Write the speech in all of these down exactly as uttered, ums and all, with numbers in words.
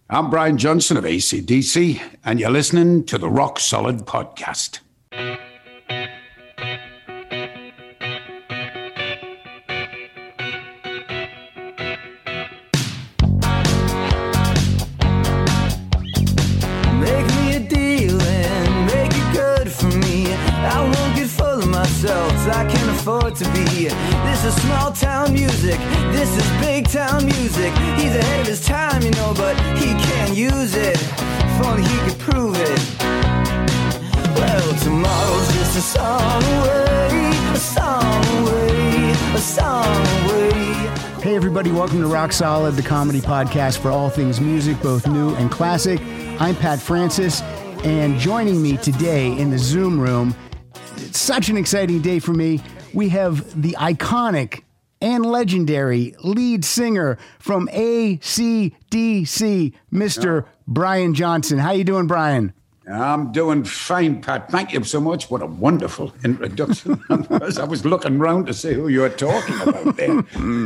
I'm Brian Johnson of A C D C, and you're listening to the Rock Solid Podcast. Make me a deal and make it good for me. I won't get full of myself, I can't afford to be. This is small town music, this is big town music. He's ahead of his time, you know, but he can't use it. If only he could prove it. Well, tomorrow's just a song away, a song away, a song away. Hey everybody, welcome to Rock Solid, the comedy podcast for all things music, both new and classic. I'm Pat Francis, and joining me today in the Zoom room, it's such an exciting day for me. We have the iconic and legendary lead singer from A C D C, Mister Brian Johnson. How you doing, Brian? I'm doing fine, Pat. Thank you so much. What a wonderful introduction. I was looking around to see who you were talking about there.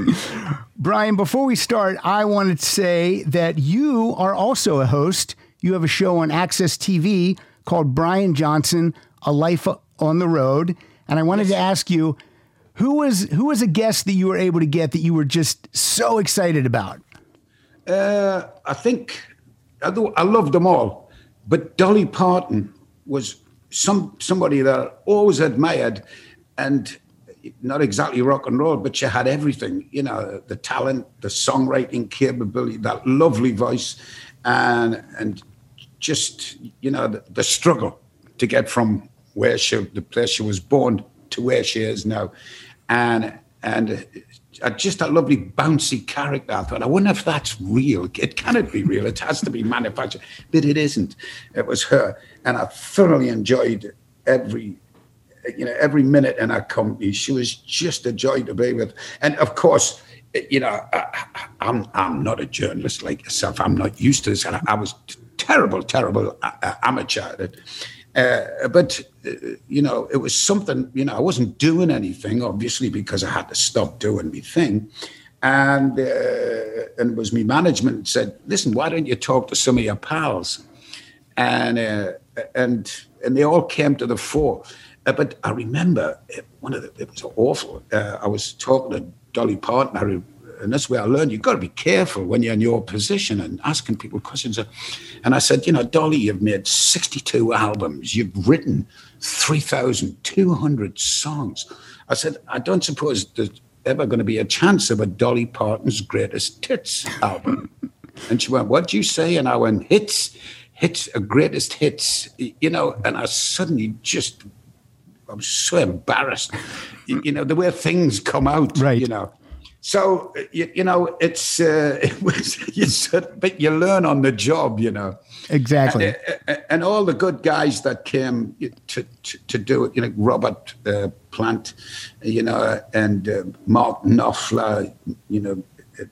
Brian, before we start, I wanted to say that you are also a host. You have a show on Access T V called Brian Johnson, A Life on the Road. And I wanted yes. to ask you, who was who was a guest that you were able to get that you were just so excited about? Uh, I think, I, I loved them all. But Dolly Parton was some somebody that I always admired, and not exactly rock and roll, but she had everything, you know, the talent, the songwriting capability, that lovely voice, and and just, you know, the, the struggle to get from where she, the place she was born to where she is now. And and uh, just a lovely bouncy character. I thought, I wonder if that's real. It cannot be real. It has to be manufactured. But it isn't. It was her. And I thoroughly enjoyed every, you know, every minute in her company. She was just a joy to be with. And of course, you know, I, I'm I'm not a journalist like yourself. I'm not used to this. And I, I was terrible, terrible uh, amateur at it. Uh, but, uh, you know, it was something, you know, I wasn't doing anything, obviously, because I had to stop doing my thing. And, uh, and it was my management said, listen, why don't you talk to some of your pals? And uh, and and they all came to the fore. Uh, but I remember one of the, it was awful. Uh, I was talking to Dolly Parton, I and that's where I learned you've got to be careful when you're in your position and asking people questions. And I said, you know, Dolly, you've made sixty-two albums. You've written three thousand two hundred songs. I said, I don't suppose there's ever going to be a chance of a Dolly Parton's Greatest Hits album. And she went, what do you say? And I went, hits, hits, a greatest hits, you know, and I suddenly just, I was so embarrassed, you, you know, the way things come out, right. you know. So, you, you know, it's, uh, it was, you, but you learn on the job, you know. Exactly. And, and all the good guys that came to, to, to do it, you know, Robert uh, Plant, you know, and uh, Mark Knopfler, you know,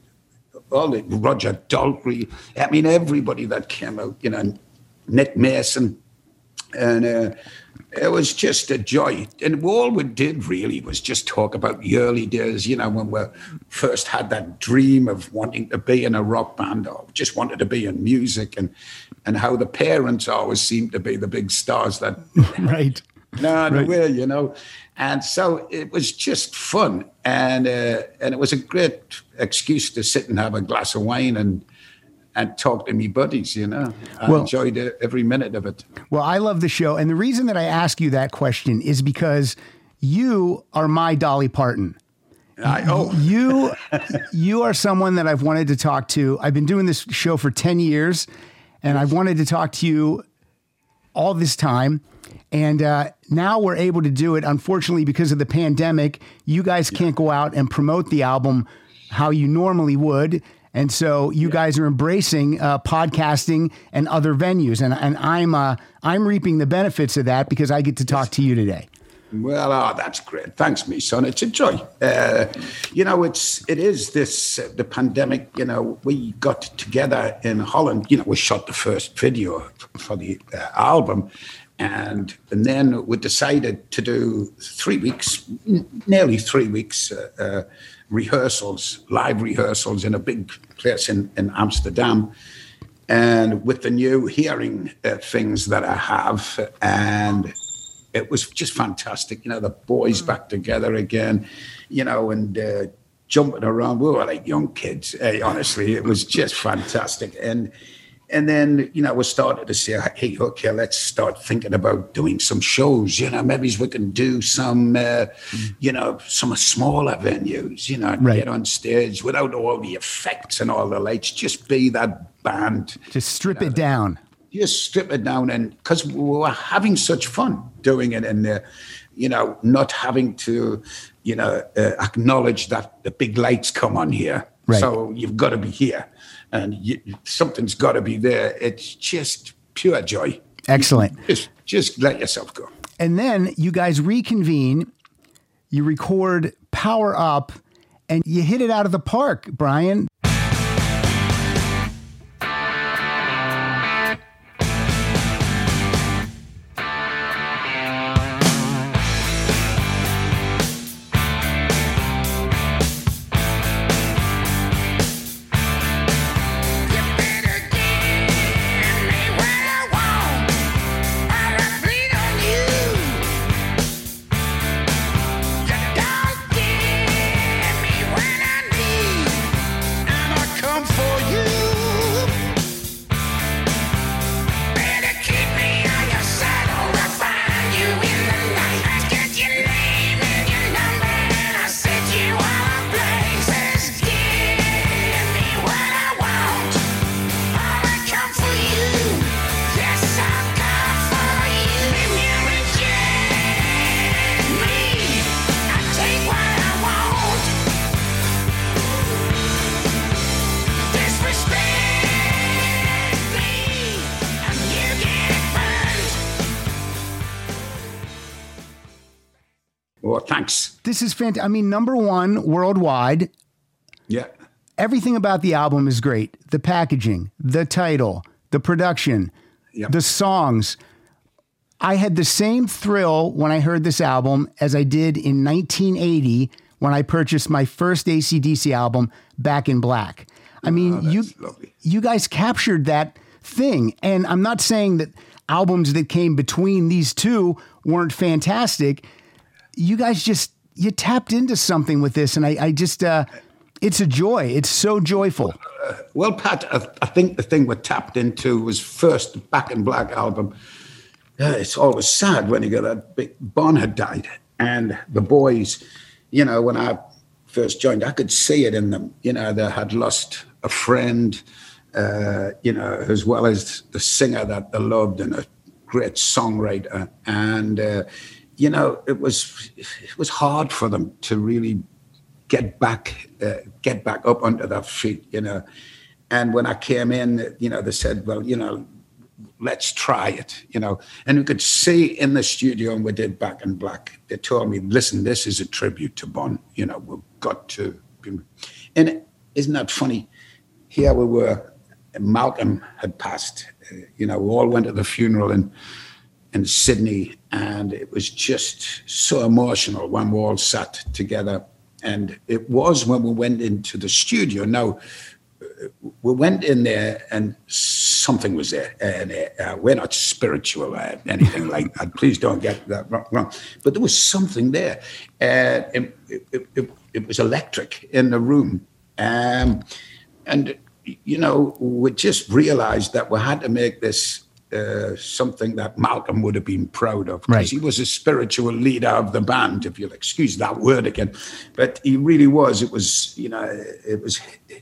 all the, Roger Daltrey. I mean, everybody that came out, you know, Nick Mason. And uh, it was just a joy. And all we did really was just talk about the early days, you know, when we first had that dream of wanting to be in a rock band or just wanted to be in music, and and how the parents always seemed to be the big stars that... right. No, they right. were, you know. And so it was just fun. And, uh, and it was a great excuse to sit and have a glass of wine and and talk to me buddies, you know. I well, enjoyed every minute of it. Well, I love the show. And the reason that I ask you that question is because you are my Dolly Parton. I, oh. You, you are someone that I've wanted to talk to. I've been doing this show for ten years, and I've wanted to talk to you all this time. And uh, now we're able to do it. Unfortunately, because of the pandemic, you guys can't go out and promote the album how you normally would. And so you yeah. guys are embracing uh, podcasting and other venues, and and I'm uh, I'm reaping the benefits of that because I get to talk to you today. Well, oh, that's great. Thanks, me son. It's a joy. Uh, you know, it's it is this uh, the pandemic. You know, we got together in Holland. You know, we shot the first video for the uh, album, and and then we decided to do three weeks, n- nearly three weeks. Uh, uh, rehearsals, live rehearsals in a big place in, in Amsterdam. and with the new hearing uh, things that I have, and it was just fantastic. You know, the boys back together again, you know, and uh, jumping around. We were like young kids. Hey, honestly, it was just fantastic. And and then, you know, we started to say, hey, okay, let's start thinking about doing some shows. You know, maybe we can do some, uh, you know, some smaller venues, you know, right. Get on stage without all the effects and all the lights. Just be that band. Just strip you know, it down. Just strip it down. And because we were having such fun doing it, and, uh, you know, not having to, you know, uh, acknowledge that the big lights come on here. Right. So you've got to be here. And you, something's got to be there. It's just pure joy. Excellent. Just, just let yourself go. And then you guys reconvene, you record Power Up, and you hit it out of the park, Brian. Well, thanks. This is fantastic. I mean, number one worldwide. Yeah. Everything about the album is great. The packaging, the title, the production, Yep. the songs. I had the same thrill when I heard this album as I did in nineteen eighty when I purchased my first A C D C album, Back in Black. I mean, Oh, that's you lovely. you guys captured that thing. And I'm not saying that albums that came between these two weren't fantastic. You guys just, you tapped into something with this. And I, I just, uh, it's a joy. It's so joyful. Well, Pat, I, I think the thing we tapped into was first the Back in Black album. Uh, it's always sad when you get that big, Bon had died. And the boys, you know, when I first joined, I could see it in them. You know, they had lost a friend, uh, you know, as well as the singer that they loved and a great songwriter. And, uh, you know, it was it was hard for them to really get back, uh, get back up onto their feet, you know. And when I came in, you know, they said, well, you know, let's try it, you know. And we could see in the studio, and we did Back in Black, they told me, listen, this is a tribute to Bon, you know, we've got to be. And isn't that funny? Here we were, Malcolm had passed, uh, you know, we all went to the funeral in, in Sydney, and it was just so emotional when we all sat together. And it was when we went into the studio. Now, we went in there and something was there. And uh, we're not spiritual or anything like that. Please don't get that wrong. But there was something there. Uh, it, it, it, it was electric in the room. Um, and, you know, we just realized that we had to make this uh, something that Malcolm would have been proud of. Because Right. he was a spiritual leader of the band, if you'll excuse that word again. But he really was. It was, you know, it was...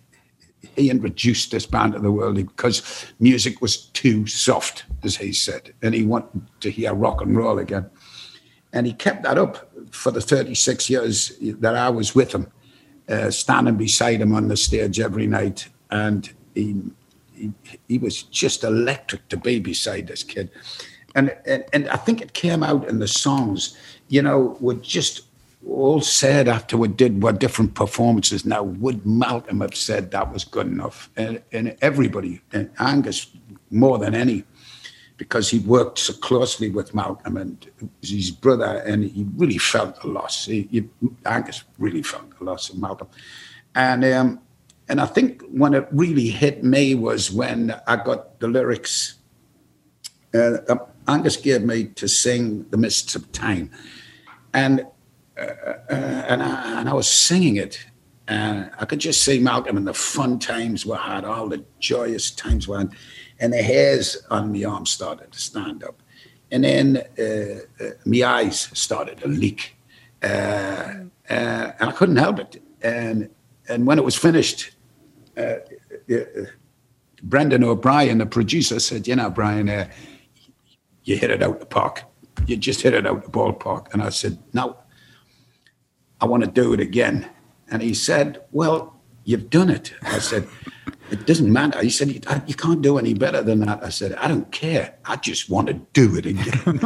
He introduced this band to the world because music was too soft, as he said, and he wanted to hear rock and roll again. And he kept that up for the thirty-six years that I was with him, uh, standing beside him on the stage every night. And he, he he was just electric to be beside this kid. And, and, and I think it came out in the songs, you know, we just all said after we did what different performances. Now, would Malcolm have said that was good enough? And, and everybody, and Angus more than any, because he worked so closely with Malcolm and it was his brother, and he really felt the loss. He, he, Angus really felt the loss of Malcolm. And um, and I think when it really hit me was when I got the lyrics. Uh, Angus gave me to sing "The Mists of Time," and uh, uh, and, I, and I was singing it, and I could just see Malcolm and the fun times we had, all the joyous times we had, and the hairs on my arm started to stand up, and then uh, uh, my eyes started to leak, uh, uh, and I couldn't help it. And and when it was finished, uh, uh, Brendan O'Brien, the producer, said, "You know, Brian, uh, you hit it out the park. You just hit it out the ballpark." And I said, "No, I want to do it again." And he said, "Well, you've done it." I said, "It doesn't matter." He said, "You can't do any better than that." I said, "I don't care. I just want to do it again."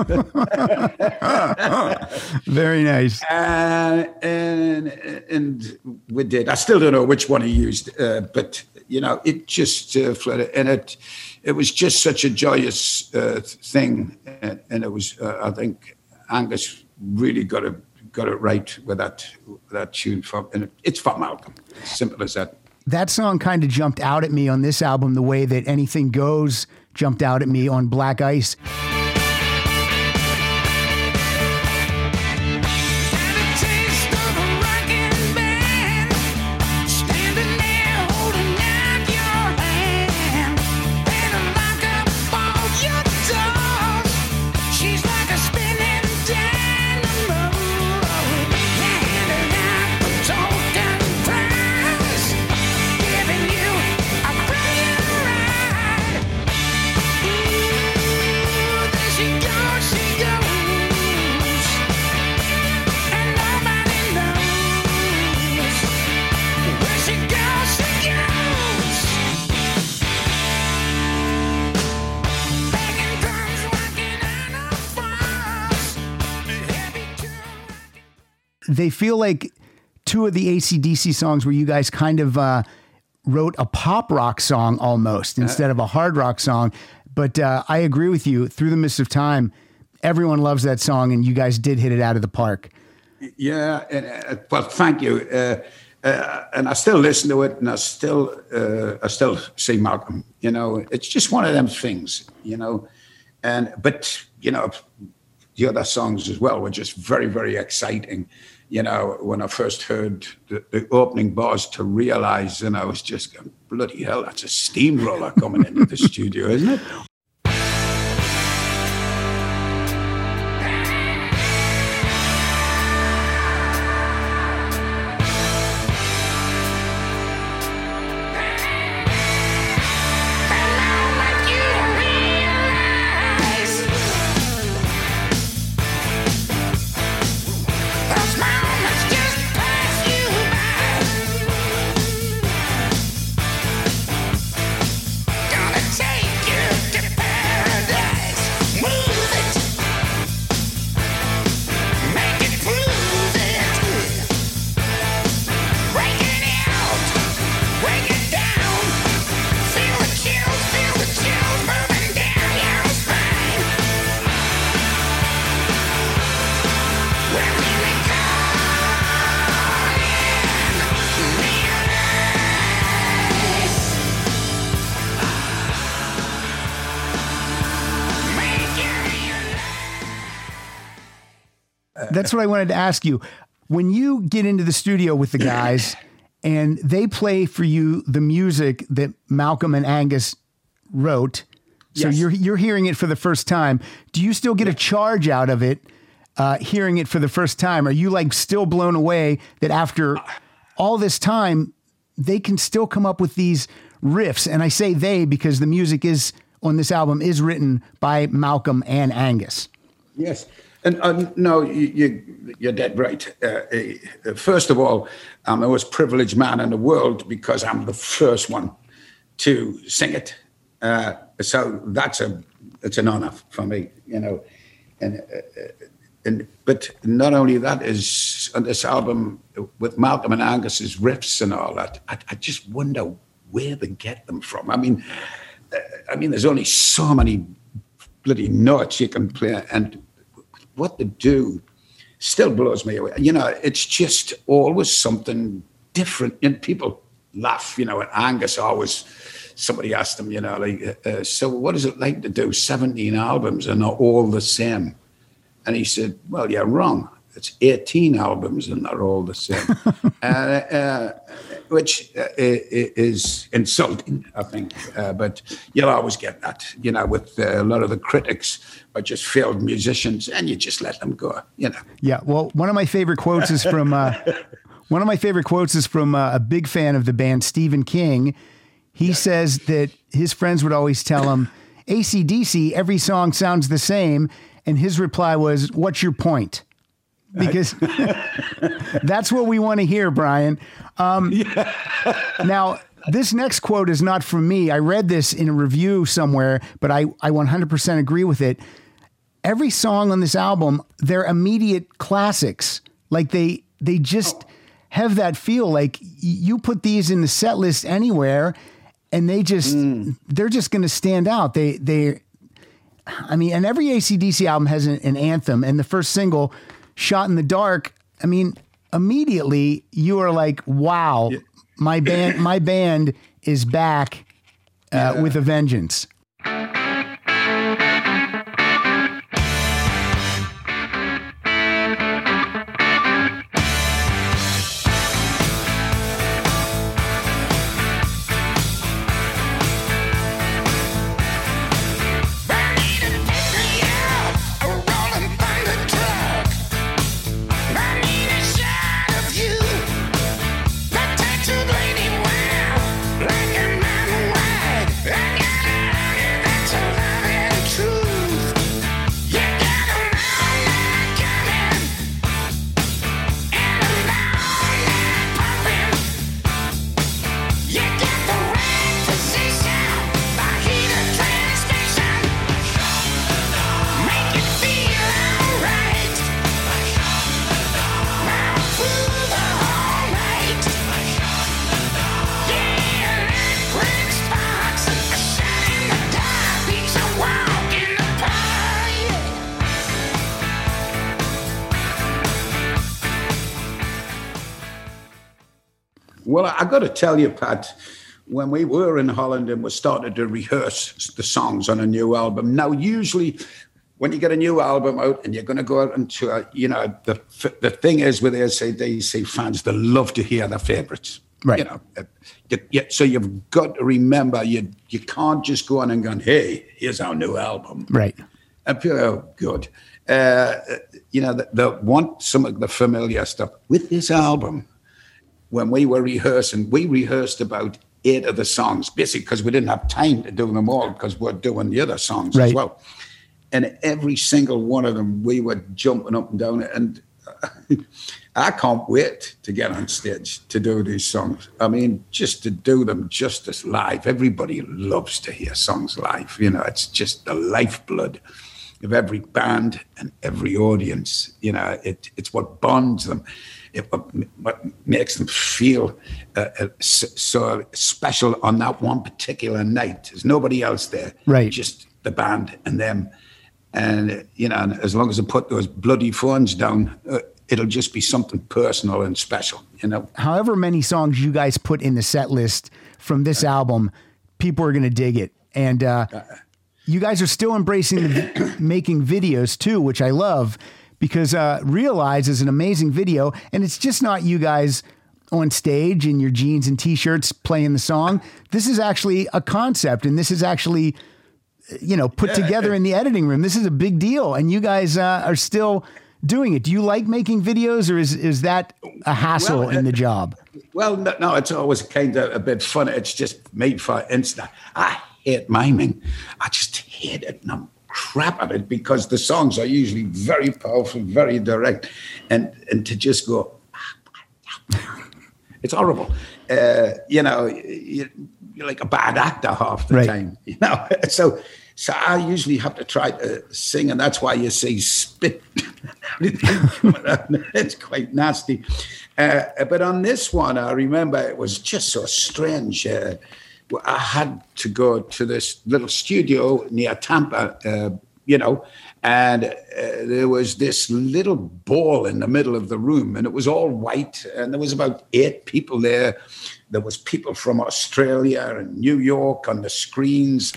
Very nice. Uh, and and we did. I still don't know which one he used, uh, but you know, it just uh, flooded, and it it was just such a joyous uh, thing, and, and it was. Uh, I think Angus really got it got it right with that with that tune. For, and it, it's for Malcolm. Simple as that. That song kind of jumped out at me on this album the way that Anything Goes jumped out at me on Black Ice. They feel like two of the A C D C songs where you guys kind of uh, wrote a pop rock song almost instead of a hard rock song. But uh, I agree with you. Through the Mist of Time, everyone loves that song, and you guys did hit it out of the park. Yeah, and, uh, well, thank you. Uh, uh, and I still listen to it, and I still, uh, I still see Malcolm. You know, it's just one of them things. You know, and but you know, the other songs as well were just very, very exciting. You know, when I first heard the, the opening bars to Realize, and I was just going, bloody hell, that's a steamroller coming into the studio, isn't it? That's what I wanted to ask you. When you get into the studio with the guys and they play for you the music that Malcolm and Angus wrote, so yes. you're you're hearing it for the first time, do you still get a charge out of it, uh, hearing it for the first time? Are you like still blown away that after all this time, they can still come up with these riffs? And I say they because the music is on this album is written by Malcolm and Angus. Yes. And uh, no, you, you, you're dead right. Uh, uh, first of all, I'm the most privileged man in the world because I'm the first one to sing it. Uh, so that's a it's an honor for me, you know. And uh, and but not only that is on this album with Malcolm and Angus's riffs and all that. I, I just wonder where they get them from. I mean, uh, I mean, there's only so many bloody notes you can play, and what they do still blows me away. You know, it's just always something different. And people laugh, you know, and Angus always, somebody asked him, you know, like, uh, so what is it like to do seventeen albums and they're all the same? And he said, well, you're wrong. It's eighteen albums and they're all the same, uh, uh, which uh, is insulting, I think. Uh, but you'll always get that, you know, with uh, a lot of the critics are just failed musicians, and you just let them go, you know. Yeah, well, one of my favorite quotes is from uh, one of my favorite quotes is from uh, a big fan of the band, Stephen King. He yeah. says that his friends would always tell him, A C D C, every song sounds the same, and his reply was, "What's your point?" Because that's what we want to hear, Brian. Um, yeah. Now, this next quote is not from me. I read this in a review somewhere, but I, I one hundred percent agree with it. Every song on this album, they're immediate classics. Like they they just oh. have that feel. Like you put these in the set list anywhere, and they just mm. they're just going to stand out. They they, I mean, and every A C D C album has an, an anthem, and the first single, Shot in the Dark, I mean, immediately you are like, wow, yeah. my band, my band is back uh, yeah. with a vengeance. Well, I got to tell you, Pat, when we were in Holland and we started to rehearse the songs on a new album. Now, usually when you get a new album out and you're going to go out into a, you know, the the thing is with A C D C fans, they love to hear their favorites. Right. You know, you, you, so you've got to remember, you you can't just go on and go, hey, here's our new album. Right. And people, oh, good. Uh, you know, they, they want some of the familiar stuff. With this album, when we were rehearsing, we rehearsed about eight of the songs, basically because we didn't have time to do them all because we're doing the other songs right. as well. And every single one of them, we were jumping up and down. And I can't wait to get on stage to do these songs. I mean, just to do them justice live. Everybody loves to hear songs live. You know, it's just the lifeblood of every band and every audience. You know, it, it's what bonds them. It, what makes them feel uh, uh, so, so special on that one particular night. There's nobody else there. Right. Just the band and them. And, you know, as long as they put those bloody phones down, uh, it'll just be something personal and special, you know. However many songs you guys put in the set list from this album, people are going to dig it. And uh, you guys are still embracing the making videos too, which I love, because uh, Realize is an amazing video. And it's just not you guys on stage in your jeans and T-shirts playing the song. This is actually a concept, and this is actually, you know, put yeah. together in the editing room. This is a big deal, and you guys uh, are still doing it. Do you like making videos, or is is that a hassle well, in the job? Well, no, no, it's always kind of a bit fun. It's just made for Insta. I hate miming. I just hate it, and I'm crap at it because the songs are usually very powerful, very direct, and and to just go, it's horrible. Uh, you know, you, you're like a bad actor half the right. time. You know, so. So I usually have to try to sing, and that's why you see spit. It's quite nasty. Uh, but on this one, I remember it was just so strange. Uh, I had to go to this little studio near Tampa, uh, you know, and uh, there was this little ball in the middle of the room, and it was all white, and there was about eight people there. there was people from Australia and New York on the screens.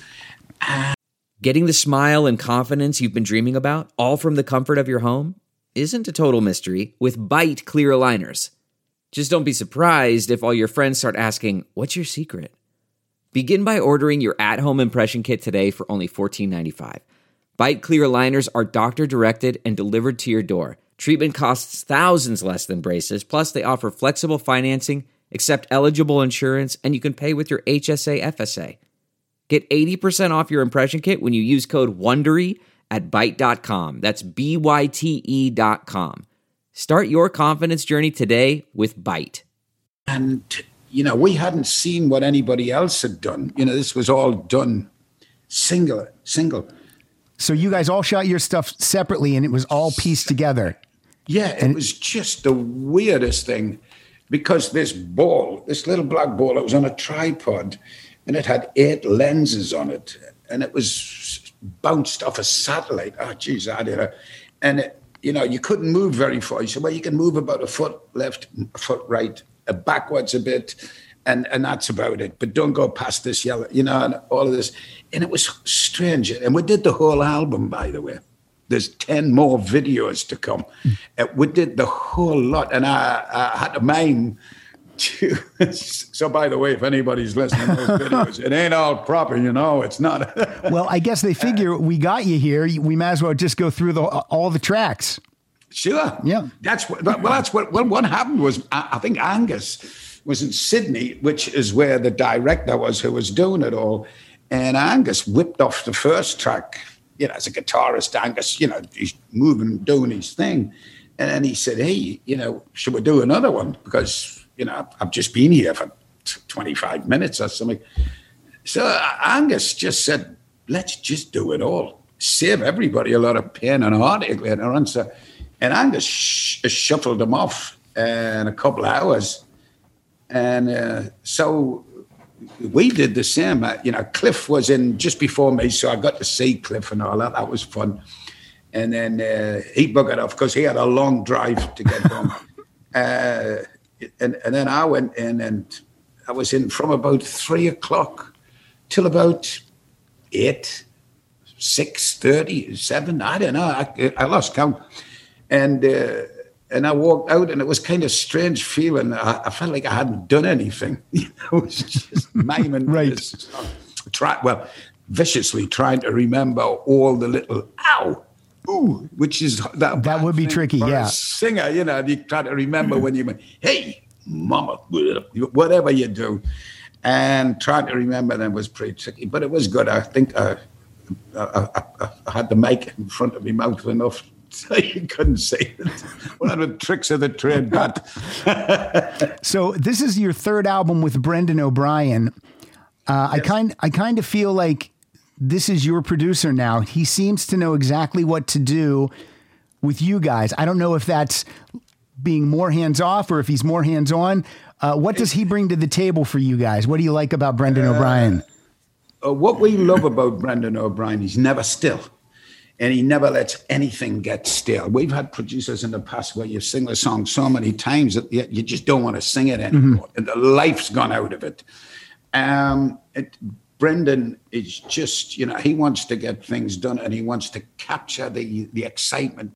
Getting the smile and confidence you've been dreaming about, all from the comfort of your home, isn't a total mystery with Byte clear aligners. Just don't be surprised if all your friends start asking, what's your secret? Begin by ordering your at-home impression kit today for only fourteen ninety-five. Byte clear aligners are doctor-directed and delivered to your door. Treatment costs thousands less than braces, plus they offer flexible financing, accept eligible insurance, and you can pay with your H S A F S A. Get eighty percent off your impression kit when you use code WONDERY at byte dot com. That's B Y T E dot com. Start your confidence journey today with Byte. And, you know, we hadn't seen what anybody else had done. You know, this was all done single, single. So you guys all shot your stuff separately and it was all pieced together. Yeah, it and- was just the weirdest thing because this ball, this little black ball, it was on a tripod and it had eight lenses on it and it was bounced off a satellite. Oh, geez, I did it. And, it, you know, you couldn't move very far. You said, well, you can move about a foot left, a foot right, a backwards a bit, and, and that's about it. But don't go past this yellow, you know, and all of this. And it was strange. And we did the whole album, by the way. There's ten more videos to come. Uh, we did the whole lot. And I, I had to mime. To, so, by the way, if anybody's listening to those videos, it ain't all proper, you know. It's not. Well, I guess they figure we got you here. We might as well just go through the, all the tracks. Sure. Yeah. That's what, well, that's what, well, what happened was, I, I think Angus was in Sydney, which is where the director was who was doing it all. And Angus whipped off the first track, you know, as a guitarist, Angus, you know, he's moving, doing his thing. And then he said, hey, you know, should we do another one? Because, you know, I've just been here for twenty-five minutes or something. So Angus just said, let's just do it all. Save everybody a lot of pain and heartache later on. So, and Angus sh- shuffled them off in a couple of hours. And uh, so we did the same. Uh, you know, Cliff was in just before me, so I got to see Cliff and all that. That was fun. And then uh, he buggered off because he had a long drive to get home. uh, and, and then I went in and I was in from about three o'clock till about eight, six thirty, seven. I don't know. I, I lost count. And uh, and I walked out, and it was kind of strange feeling. I, I felt like I hadn't done anything. You know, it was just miming. Right. This, try, well, viciously trying to remember all the little ow, ooh, which is that. That would be tricky, yeah. A singer, you know, you try to remember when you went, hey, mama, whatever you do, and trying to remember them was pretty tricky, but it was good. I think I, I, I, I had the mic in front of my mouth enough so you couldn't see it. One of the tricks of the trade, but. So this is your third album with Brendan O'Brien. Uh, yes. I kind, I kind of feel like this is your producer now. He seems to know exactly what to do with you guys. I don't know if that's being more hands off or if he's more hands on. Uh, what does he bring to the table for you guys? What do you like about Brendan uh, O'Brien? Uh, what we love about Brendan O'Brien, he's never still. And he never lets anything get stale. We've had producers in the past where you sing a song so many times that you just don't want to sing it anymore. Mm-hmm. And the life's gone out of it. Um, it. Brendan is just, you know, he wants to get things done and he wants to capture the, the excitement.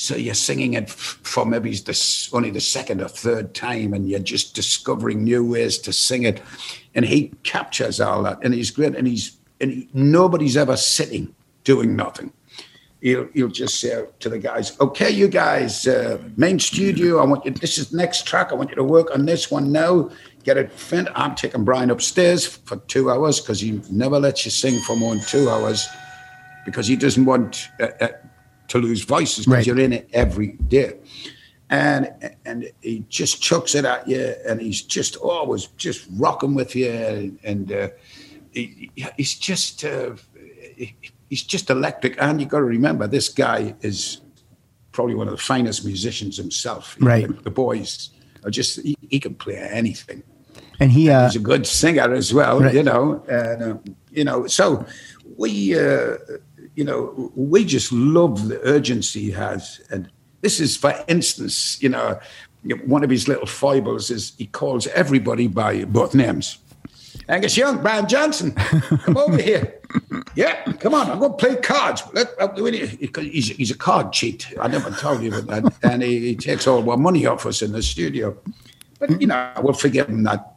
So you're singing it f- for maybe the, only the second or third time, and you're just discovering new ways to sing it. And he captures all that, and he's great. And he's and he, nobody's ever sitting doing nothing. He'll he'll just say to the guys, "Okay, you guys, uh, main studio. I want you. This is the next track. I want you to work on this one now. Get it finished. I'm taking Brian upstairs for two hours because he never lets you sing for more than two hours because he doesn't want." Uh, uh, to lose voices because right. you're in it every day. And and he just chucks it at you, and he's just always just rocking with you. And, and uh, he, he's just uh, he, he's just electric. And you got to remember, this guy is probably one of the finest musicians himself. Right. The, the boys are just, he, he can play anything. And he uh, and he's a good singer as well, right. you know. And, uh, you know, so we... Uh, You know, we just love the urgency he has. And this is, for instance, you know, one of his little foibles is he calls everybody by both names. Angus Young, Brian Johnson, come over here. Yeah, come on, I'm going to play cards. Let, he's, he's a card cheat. I never told you about that. And he, he takes all our money off us in the studio. But, you know, we'll forgive him that.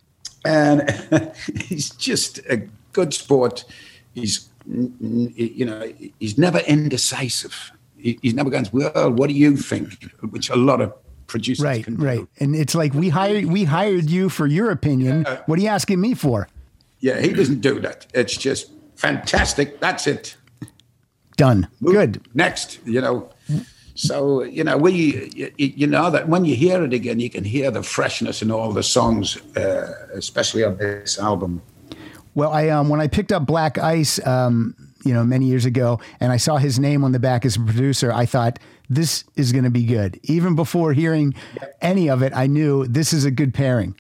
And he's just a good sport. He's You know, he's never indecisive. He, he's never going, well, what do you think? Which a lot of producers right, can do. Right, and it's like we hired we hired you for your opinion. Yeah. What are you asking me for? Yeah, he doesn't do that. It's just fantastic. That's it. Done. Move Good. Next, you know. So, you know, we, you, you know that when you hear it again, you can hear the freshness in all the songs, uh, especially on this album. Well, I um, when I picked up Black Ice, um, you know, many years ago, and I saw his name on the back as a producer, I thought this is going to be good. Even before hearing any of it, I knew this is a good pairing.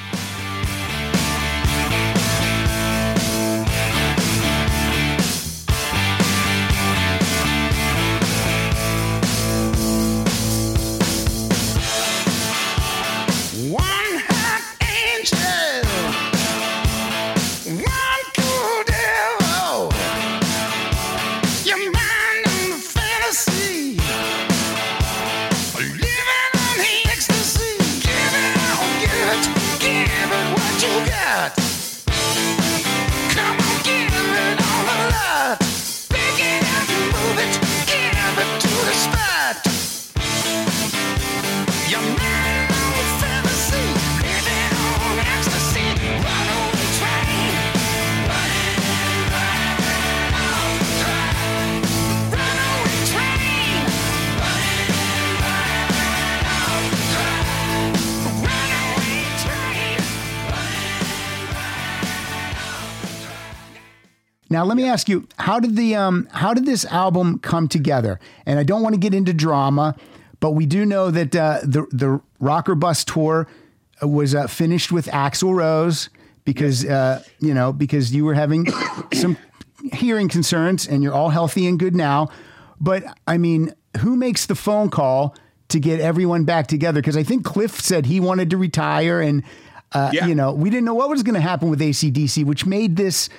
Now, let me ask you, how did the um, how did this album come together? And I don't want to get into drama, but we do know that uh, the the Rocker Bus tour was uh, finished with Axl Rose because uh, you know because you were having some hearing concerns, and you're all healthy and good now. But I mean, who makes the phone call to get everyone back together? Because I think Cliff said he wanted to retire, and uh, yeah. you know we didn't know what was going to happen with A C D C, which made this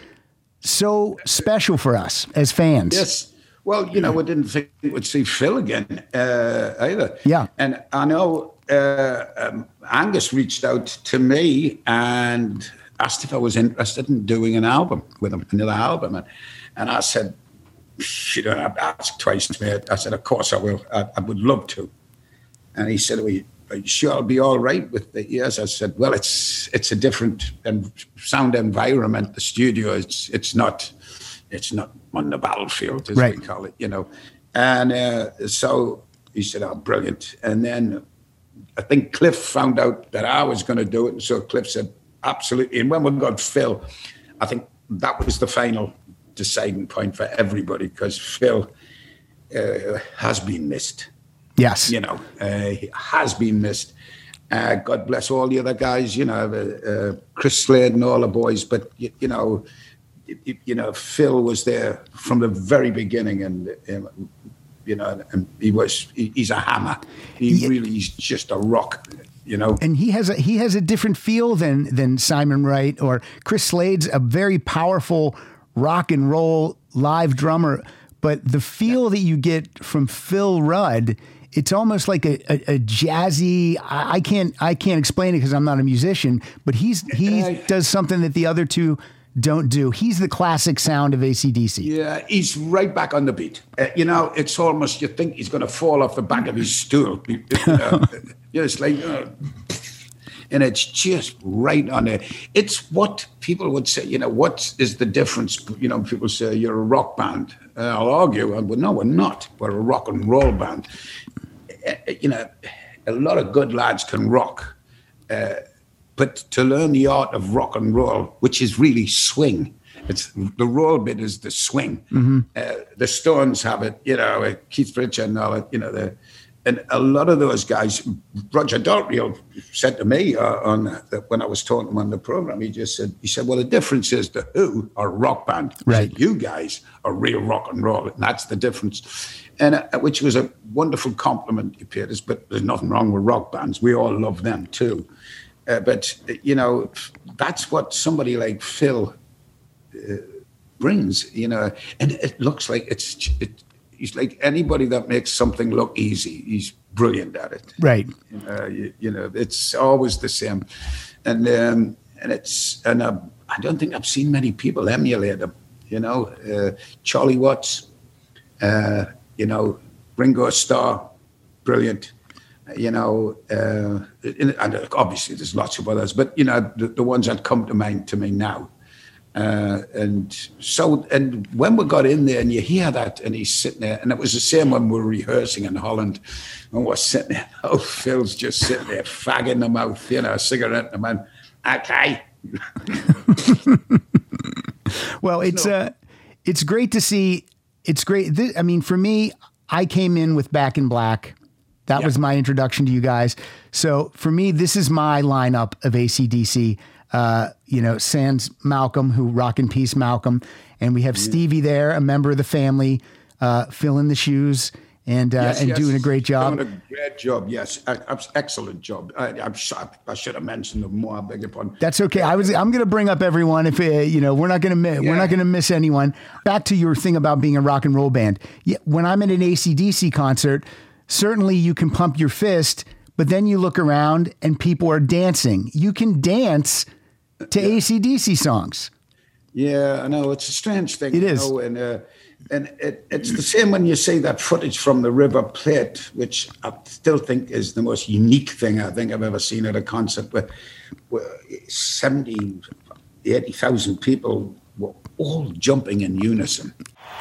so special for us as fans. Yes. Well, you know, we didn't think we would see Phil again uh, either. Yeah. And I know uh, um, Angus reached out to me and asked if I was interested in doing an album with him, another album. And, and I said, you know, I asked twice. I said, of course I will. I, I would love to. And he said, well, are you sure I'll be all right with the ears? I said, well, it's it's a different and sound environment. The studio, it's it's not it's not on the battlefield, as right. we call it, you know. And uh, so he said, oh, brilliant. And then I think Cliff found out that I was going to do it. And so Cliff said, absolutely. And when we got Phil, I think that was the final deciding point for everybody, because Phil uh, has been missed. Yes. You know, uh, he has been missed. Uh, God bless all the other guys, you know, uh, uh, Chris Slade and all the boys. But, you, you know, you, you know, Phil was there from the very beginning, and, um, you know, and he was, he, he's a hammer. He yeah. really, he's just a rock, you know. And he has a, he has a different feel than, than Simon Wright, or Chris Slade's a very powerful rock and roll live drummer. but the feel that you get from Phil Rudd, it's almost like a, a, a jazzy. I, I can't I can't explain it because I'm not a musician, but he's he uh, does something that the other two don't do. He's the classic sound of A C D C. Yeah, he's right back on the beat. Uh, you know, it's almost, you think he's going to fall off the back of his stool. You know, it's like, uh, and it's just right on there. It's what people would say, you know, what is the difference? You know, people say you're a rock band. Uh, I'll argue, well, no, we're not. We're a rock and roll band. Uh, you know, a lot of good lads can rock. Uh, But to learn the art of rock and roll, which is really swing, it's the roll bit is the swing. Mm-hmm. Uh, the Stones have it, you know, uh, Keith Richards and all it, you know, the, and a lot of those guys. Roger Daltrey said to me uh, on the, when I was talking to him on the program, he just said, he said, well, the difference is the Who are a rock band, right? Said, you guys are real rock and roll, and that's the difference. And uh, which was a wonderful compliment he paid us. But there's nothing wrong with rock bands; we all love them too. Uh, but, you know, that's what somebody like Phil uh, brings, you know, and it looks like it's, it, he's like anybody that makes something look easy. He's brilliant at it. Right. You know, you, you know it's always the same. And um, and it's, and uh, I don't think I've seen many people emulate him, you know, uh, Charlie Watts, uh, you know, Ringo Starr, brilliant. You know, uh, and obviously there's lots of others, but, you know, the, the ones that come to mind to me now. Uh, and so, and when we got in there and you hear that and he's sitting there, and it was the same when we were rehearsing in Holland, and we're sitting there, oh, Phil's just sitting there, fag in the mouth, you know, a cigarette in the mouth. Okay. Well, it's, so, uh, it's great to see. It's great. This, I mean, for me, I came in with Back in Black. That yeah. was my introduction to you guys. So for me, this is my lineup of A C D C. Uh, you know, sans Malcolm, who rock in peace, Malcolm. And we have yeah. Stevie there, a member of the family, uh, filling the shoes and uh, yes, and yes. doing a great job. Doing a great job, yes. Excellent job. I, I'm, I should have mentioned them more, I beg your pardon. That's okay. I was, I'm going to bring up everyone. If, uh, you know, we're not going to miss, yeah. we're not going to miss anyone. Back to your thing about being a rock and roll band. Yeah, when I'm at an A C D C concert, certainly you can pump your fist, but then you look around and people are dancing. You can dance to yeah. A C D C songs. Yeah, I know. It's a strange thing. It is. You know, and uh, and it, it's the same when you see that footage from the River Plate, which I still think is the most unique thing I think I've ever seen at a concert, where, where seventy, eighty thousand people were all jumping in unison.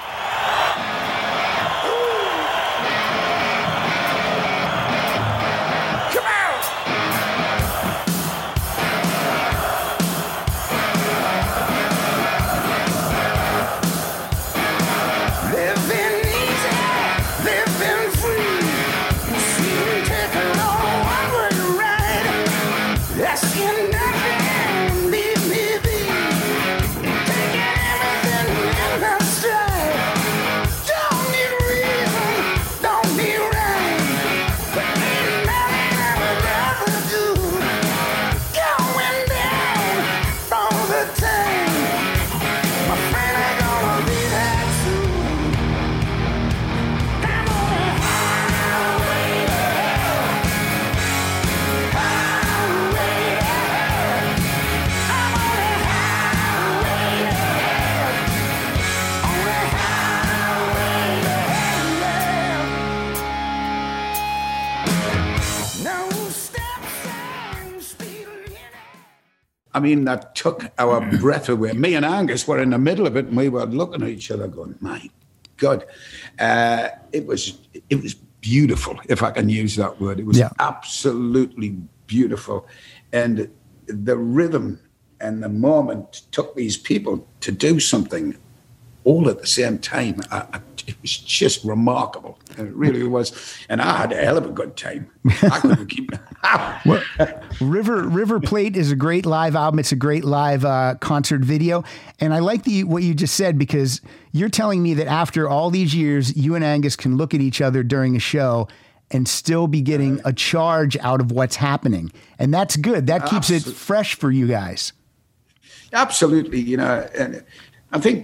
I mean, that took our breath away. Me and Angus were in the middle of it, and we were looking at each other going, my God. Uh, it was it was beautiful, if I can use that word. It was yeah. absolutely beautiful. And the rhythm and the moment took these people to do something all at the same time. I, I, it was just remarkable. It really was. And I had a hell of a good time. I couldn't keep well, River River Plate is a great live album. It's a great live uh, concert video. And I like the what you just said, because you're telling me that after all these years, you and Angus can look at each other during a show and still be getting a charge out of what's happening. And that's good. That keeps Absolutely. It fresh for you guys. Absolutely. You know, and I think,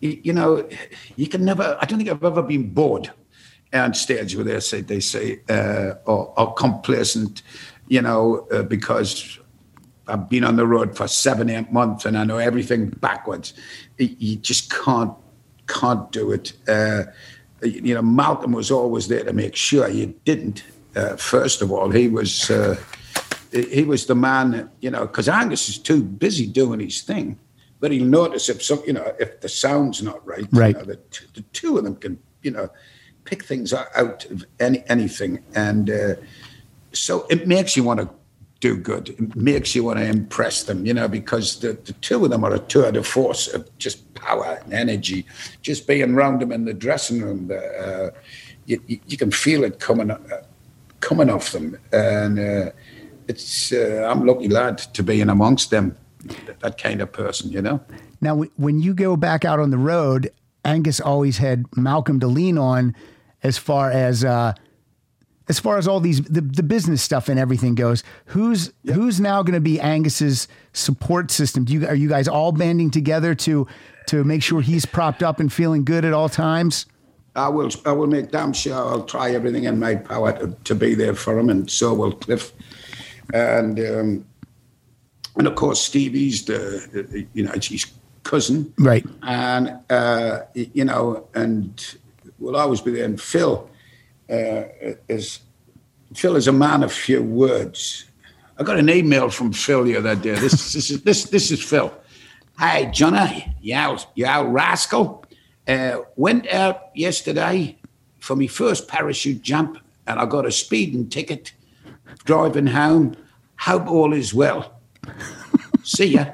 you, you know, you can never, I don't think I've ever been bored on stage where they say, they say uh, or, or complacent, you know, uh, because I've been on the road for seven, eight months and I know everything backwards. You just can't, can't do it. Uh, you know, Malcolm was always there to make sure you didn't. Uh, first of all, he was, uh, he was the man, you know, because Angus is too busy doing his thing, but he'll notice if some, you know, if the sound's not right. Right. You know, the, t- the two of them can, you know, pick things out of any anything, and uh, so it makes you want to do good. It makes you want to impress them, you know, because the, the two of them are a tour de force of just power and energy. Just being around them in the dressing room, the, uh, you, you, you can feel it coming uh, coming off them, and uh, it's uh, I'm lucky lad to be in amongst them, that kind of person, you know. Now, when you go back out on the road, Angus always had Malcolm to lean on, as far as uh, as far as all these the, the business stuff and everything goes. Who's yep. who's now going to be Angus's support system? Do you are you guys all banding together to to make sure he's propped up and feeling good at all times? I will. I will make damn sure I'll try everything in my power to, to be there for him, and so will Cliff, and um, and of course Stevie's the, the you know his cousin, right? And uh, you know, and we'll always be there. And Phil uh, is Phil is a man of few words. I got an email from Phil the other day. This this is this this is Phil. Hey, Johnny, you out, you out rascal. Uh, went out yesterday for my first parachute jump, and I got a speeding ticket. Driving home. Hope all is well. See ya.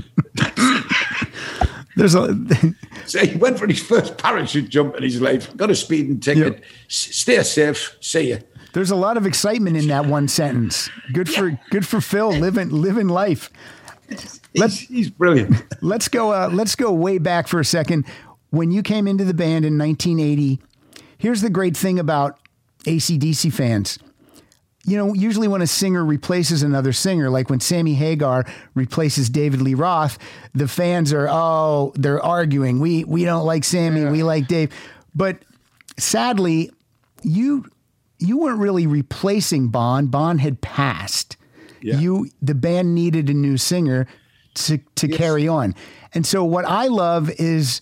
There's a. So he went for his first parachute jump in his life. Got a speeding ticket. Yep. S- stay safe. See ya. There's a lot of excitement in that one sentence. Good for yeah. good for Phil living living life. Let's, he's, he's brilliant. Let's go. Uh, let's go way back for a second. When you came into the band in nineteen eighty, here's the great thing about A C D C fans. You know, usually when a singer replaces another singer, like when Sammy Hagar replaces David Lee Roth, the fans are, oh, they're arguing. We we don't like Sammy, yeah. we like Dave. But sadly, you you weren't really replacing Bon. Bon had passed. Yeah. You the band needed a new singer to to yes. carry on. And so what I love is,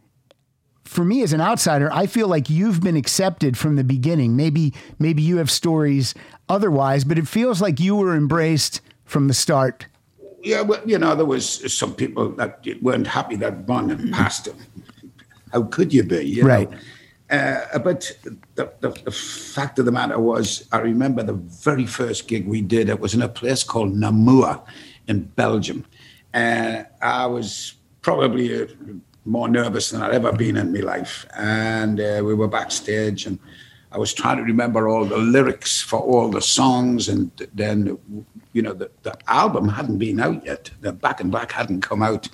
for me as an outsider, I feel like you've been accepted from the beginning. Maybe maybe you have stories otherwise, but it feels like you were embraced from the start. Yeah, well, you know, there was some people that weren't happy that Bon had passed him. How could you be? You right. know? Uh, but the, the, the fact of the matter was, I remember the very first gig we did, it was in a place called Namur in Belgium. And I was probably a, more nervous than I'd ever been in my life. And uh, we were backstage, and I was trying to remember all the lyrics for all the songs. And then, you know, the, the album hadn't been out yet. The Back in Black hadn't come out.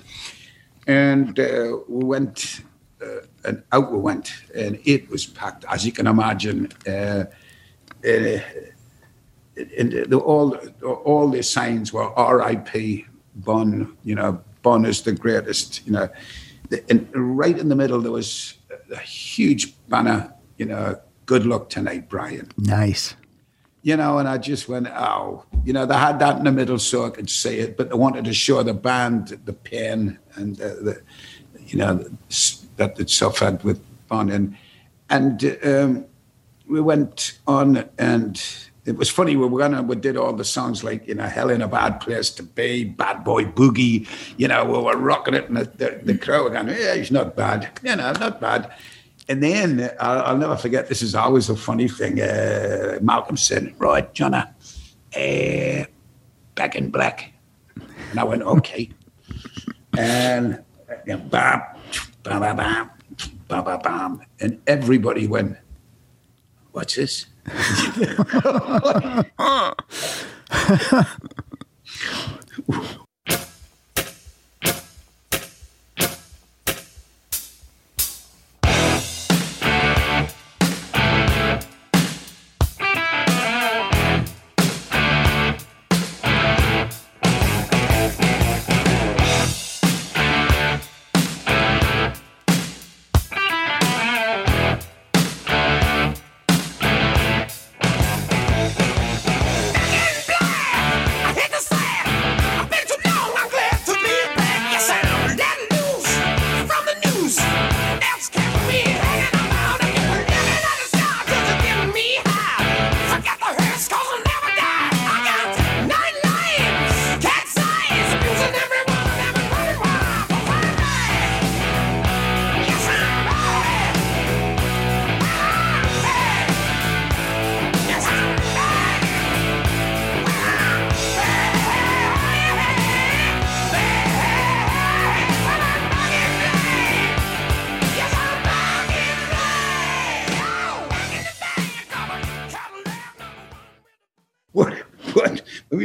And uh, we went, uh, and out we went, and it was packed, as you can imagine. Uh, uh, and the, all, all the signs were R I P Bon, you know, Bon is the greatest, you know. And right in the middle, there was a huge banner, you know, good luck tonight, Brian. Nice. You know, and I just went, oh, you know, they had that in the middle so I could see it, but they wanted to show the band the pain and uh, the, you know, that it suffered with Bon. And, and um, we went on, and it was funny, we were gonna, we did all the songs like, you know, Hell in a Bad Place to Be, Bad Boy Boogie, you know, we were rocking it, and the, the, the crowd were going, yeah, he's not bad, you know, not bad. And then, I'll, I'll never forget, this is always a funny thing, uh, Malcolm said, right, Johnny, uh, Back in Black. And I went, okay. And, you know, bam, bam, bam, bam, bam, bam, bam. And everybody went, what's this?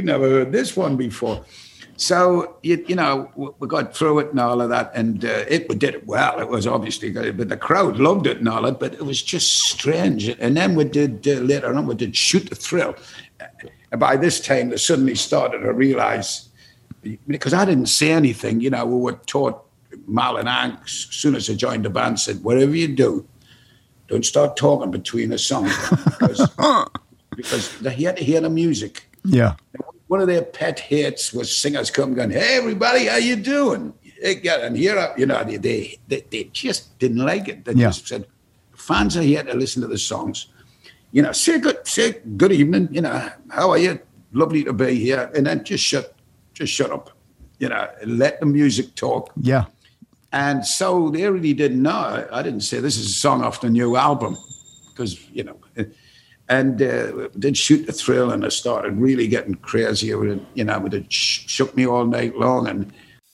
never heard this one before. So, you, you know, we got through it and all of that, and uh, it we did it well. It was obviously good, but the crowd loved it and all that, but it was just strange. And then we did, uh, later on, we did Shoot the Thrill. And by this time, they suddenly started to realize, because I didn't say anything, you know, we were taught, Mal and Hank, as soon as I joined the band, said, whatever you do, don't start talking between the songs, because, because they had to hear the music. Yeah. One of their pet hits was singers come going, hey, everybody, how you doing? And here, you know, they, they, they just didn't like it. They yeah. just said, fans are here to listen to the songs. You know, say good, say good evening, you know, how are you? Lovely to be here. And then just shut, just shut up, you know, let the music talk. Yeah. And so they really didn't know. I didn't say this is a song off the new album because, you know, and uh, did Shoot the Thrill, and I started really getting crazy with it. You know, but it sh- shook me all night long. And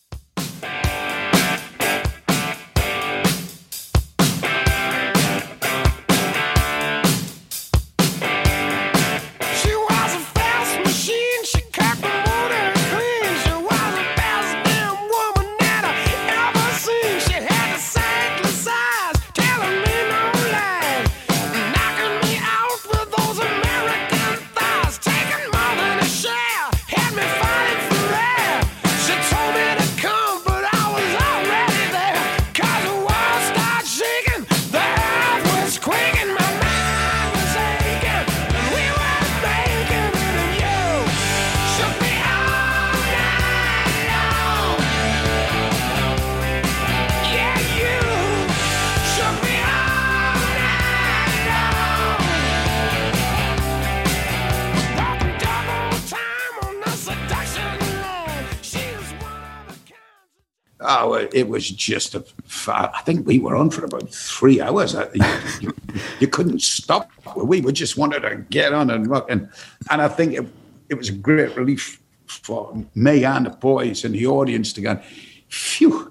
Oh, it was just a. I think we were on for about three hours. You, you, you couldn't stop. We would just wanted to get on and rock, and and I think it, it was a great relief for me and the boys and the audience to go, phew,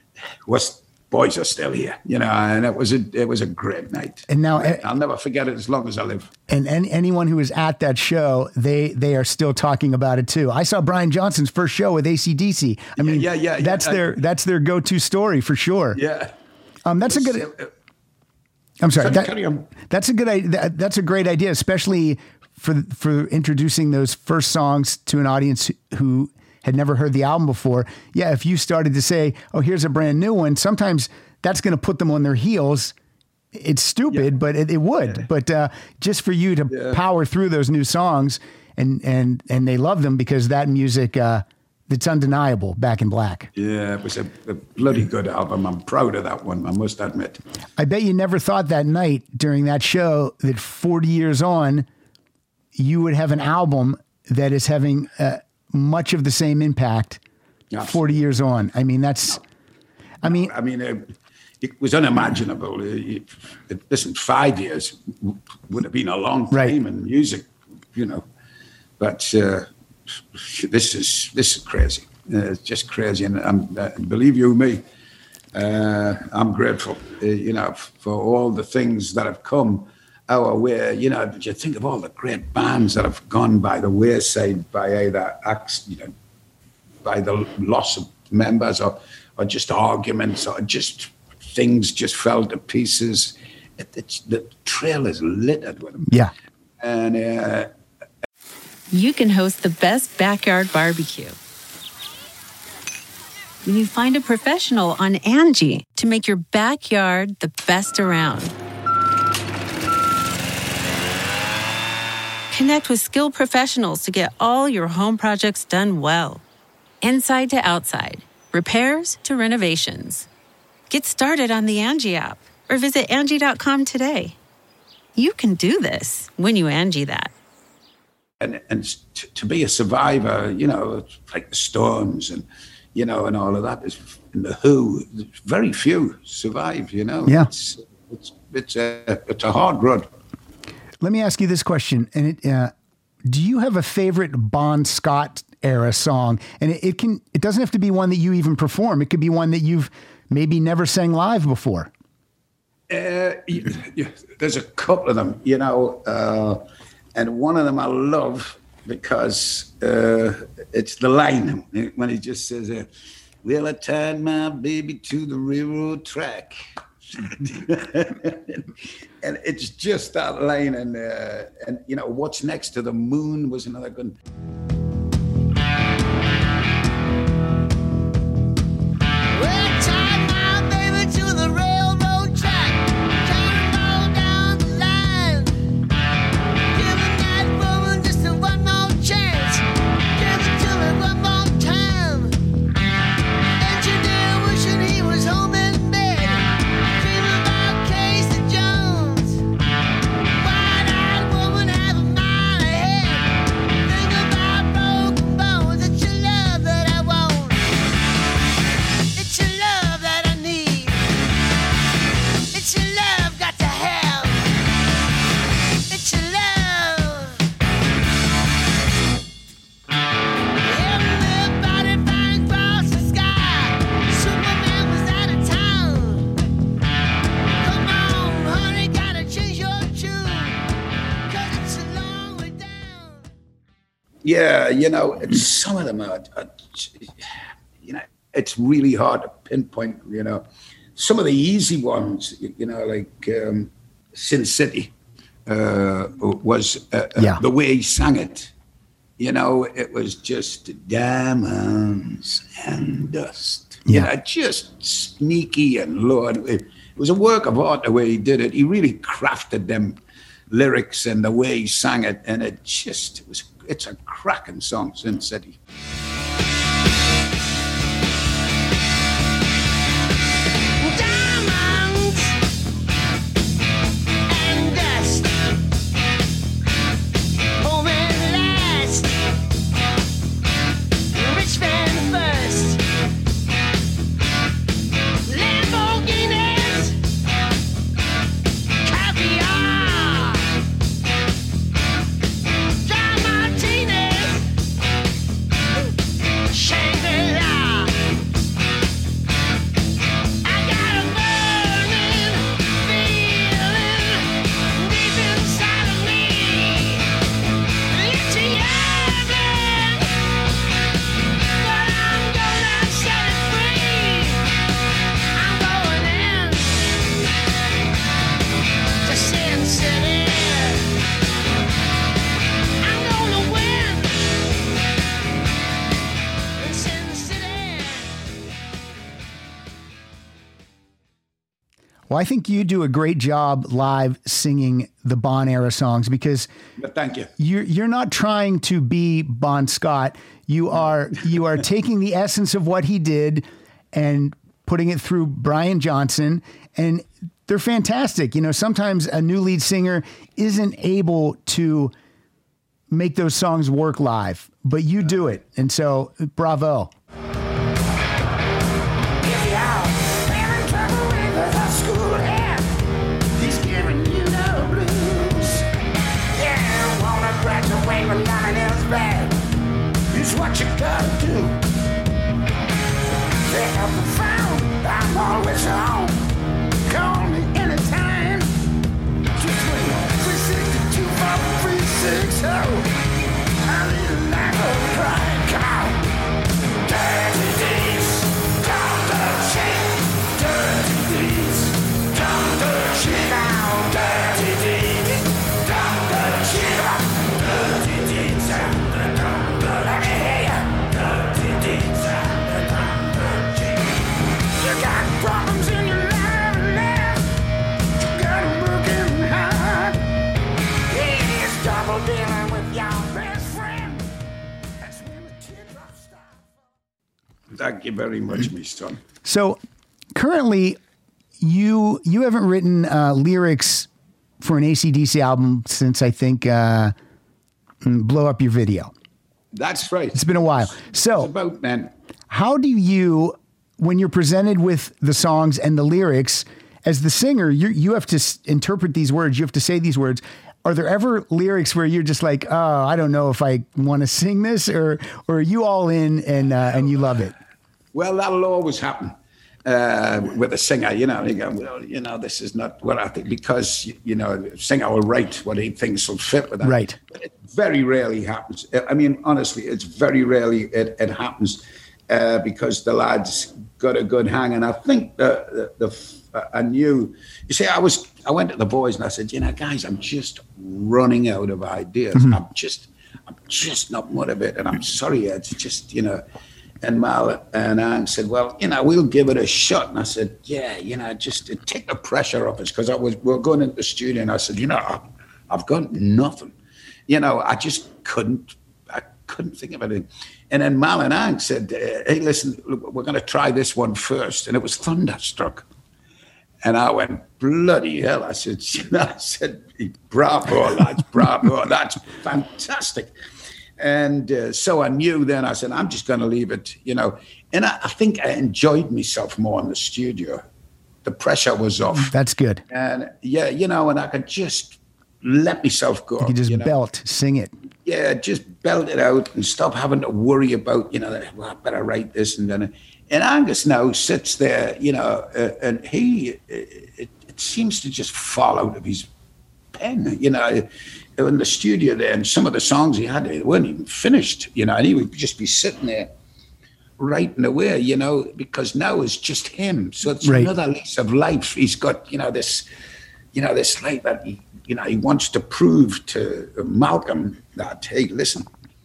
was boys are still here, you know. And it was a it was a great night. And now I'll never forget it as long as I live. And any, anyone who was at that show, they they are still talking about it too. I saw Brian Johnson's first show with A C D C. I mean, yeah, yeah, yeah that's yeah. their that's their go to story for sure. Yeah, um, that's a good. Uh, I'm sorry. That, that's a good idea. That's a great idea, especially for for introducing those first songs to an audience who had never heard the album before. Yeah, if you started to say, "Oh, here's a brand new one," sometimes that's going to put them on their heels. It's stupid, yeah. but it, it would. Yeah. But uh, just for you to yeah. power through those new songs, and and and they love them because that music, uh, it's undeniable. Back in Black. Yeah, it was a, a bloody good album. I'm proud of that one, I must admit. I bet you never thought that night during that show that forty years on, you would have an album that is having uh, much of the same impact. Absolutely. forty years on. I mean, that's. No. I mean, I mean. Uh, It was unimaginable. It, it, listen, five years would have been a long time right. in music, you know. But uh, this is this is crazy. Uh, it's just crazy, and I'm, uh, believe you me, uh, I'm grateful, uh, you know, for all the things that have come our way. You know, you think of all the great bands that have gone by the wayside by either acts, you know, by the loss of members, or or just arguments, or just. Things just fell to pieces. It, it's, the trail is littered with them. Yeah. And uh, you can host the best backyard barbecue when you find a professional on Angie to make your backyard the best around. Connect with skilled professionals to get all your home projects done well. Inside to outside, repairs to renovations. Get started on the Angie app or visit Angie dot com today. You can do this when you Angie that. And and to, to be a survivor, you know, like the Stones and, you know, and all of that, is, and the Who, very few survive, you know. Yeah. It's, it's, it's, a, it's a hard road. Let me ask you this question. And it, uh, do you have a favorite Bon Scott era song? And it, it can, it doesn't have to be one that you even perform. It could be one that you've maybe never sang live before. Uh, you, you, there's a couple of them, you know, uh, and one of them I love because uh, it's the line when he just says, uh, well, I tied my baby to the railroad track. And it's just that line. And, uh, and, you know, What's Next to the Moon was another good. Yeah, you know, it's, some of them are, are, you know, it's really hard to pinpoint, you know. Some of the easy ones, you know, like um, Sin City uh, was uh, yeah. the way he sang it. You know, it was just diamonds and dust. Yeah. You know, just sneaky and Lord. It was a work of art the way he did it. He really crafted them lyrics and the way he sang it, and it just it was. It's a cracking song, Sin City. Diamonds and dust, home at last, rich man first, Lamborghinis, caviar, dry martinis, Shangri-La. I got a burning feeling deep inside of me. It's a yearning, but I'm gonna set it free. I'm going in to Sin City. I'm gonna win in Sin City. Well, I think you do a great job live singing the Bon era songs because But thank you. you're you're not trying to be Bon Scott. You are you are taking the essence of what he did and putting it through Brian Johnson, and they're fantastic. You know, sometimes a new lead singer isn't able to make those songs work live, but you do it, and so bravo. If you're having trouble with the school app, he's giving you the blues. Yeah, wanna graduate with nothing else bad. Here's what you gotta do. Pick up the phone, I'm always on. Call me anytime. two three three six two five three six oh. I need a lack of crying cow. Dirty deeds, down the chain. Dirty deeds, down the chain. Now, dirty deeds, down the chain. Dirty deeds, down the down the let me hear ya. Dirty deeds, down the down the chain. You got problems in your life, life. You got a broken heart. It is double dealing with your best friend. That's when the teardrops stop. Thank you very much, my son. So currently, you you haven't written uh, lyrics for an A C D C album since I think uh, Blow Up Your Video. That's right. It's been a while. It's So about then. how do you, when you're presented with the songs and the lyrics, as the singer, you you have to s- interpret these words. You have to say these words. Are there ever lyrics where you're just like, oh, I don't know if I want to sing this, or or are you all in and uh, and you love it? Well, that'll always happen. uh, with a singer, you know, you go, well, you know, this is not what I think, because, you know, the singer will write what he thinks will fit with that. Right. But it very rarely happens. I mean, honestly, it's very rarely it, it happens uh, because the lads got a good hang. And I think the, the, the I knew, you see, I was, I went to the boys and I said, you know, guys, I'm just running out of ideas. Mm-hmm. I'm just, I'm just not motivated. And I'm sorry, it's just, you know, and Mal and Ang said, well, you know, we'll give it a shot. And I said, yeah, you know, just take the pressure off us, because I was, we were going into the studio and I said, you know, I've, I've got nothing. You know, I just couldn't, I couldn't think of anything. And then Mal and Ang said, hey, listen, look, we're going to try this one first. And it was Thunderstruck. And I went, bloody hell. I said, you know, I said, bravo, lads, bravo, that's fantastic. And uh, so I knew then, I said, I'm just going to leave it, you know. And I, I think I enjoyed myself more in the studio. The pressure was off. That's good. And yeah, you know, and I could just let myself go. You could just you know? belt, sing it. Yeah, just belt it out and stop having to worry about, you know, well, I better write this and then. And Angus now sits there, you know, uh, and he, it, it seems to just fall out of his pen, you know, in the studio there. And some of the songs he had, they weren't even finished, you know, and he would just be sitting there writing away, you know, because now it's just him. So it's right. Another lease of life. He's got, you know, this, you know, this life that he, you know, he wants to prove to Malcolm that, hey, listen,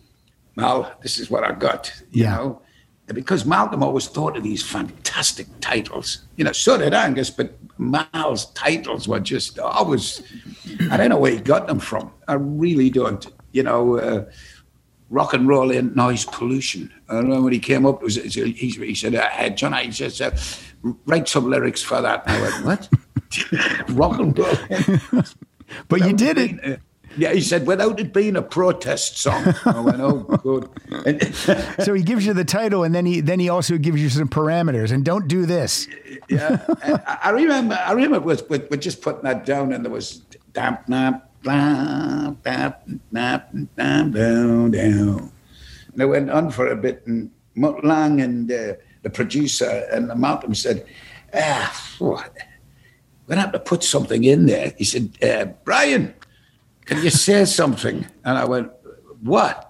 Mal, this is what I got, you yeah. know. Because Malcolm always thought of these fantastic titles. You know, so did Angus, but Mal's titles were just always, I don't know where he got them from. I really don't. You know, uh, rock and roll and noise pollution. I don't know when he came up, it was, he, he said, hey, John, he says, uh, write some lyrics for that. And I went, what? Rock and roll. But you did it. Uh, Yeah, he said, without it being a protest song. I went, oh, good. And so he gives you the title, and then he then he also gives you some parameters, and don't do this. Yeah, I, I remember. I remember with, with, with just putting that down, and there was damp, nap, blah, damp, nap, down, down, down. And I went on for a bit, and Mutt Lang and uh, the producer and Malcolm said, ah, we're gonna have to put something in there. He said, uh, Brian, can you say something? And I went, what?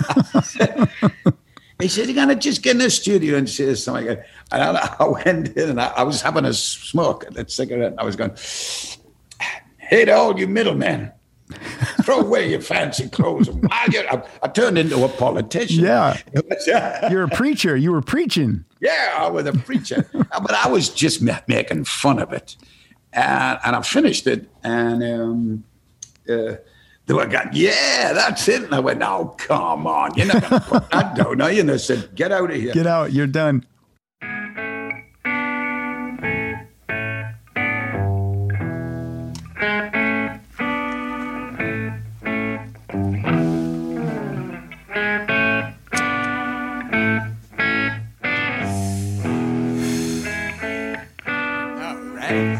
He said, you're going to just get in the studio and say something. And I, I went in and I, I was having a smoke and a cigarette. And I was going, hey to all you middlemen, throw away your fancy clothes. I, I turned into a politician. Yeah. You're a preacher. You were preaching. Yeah, I was a preacher. But I was just making fun of it. And, and I finished it. And... Um, Uh, they were going, yeah, that's it. And I went, oh, come on. You're not going to put that down, are you? And they said, get out of here. Get out. You're done. All right.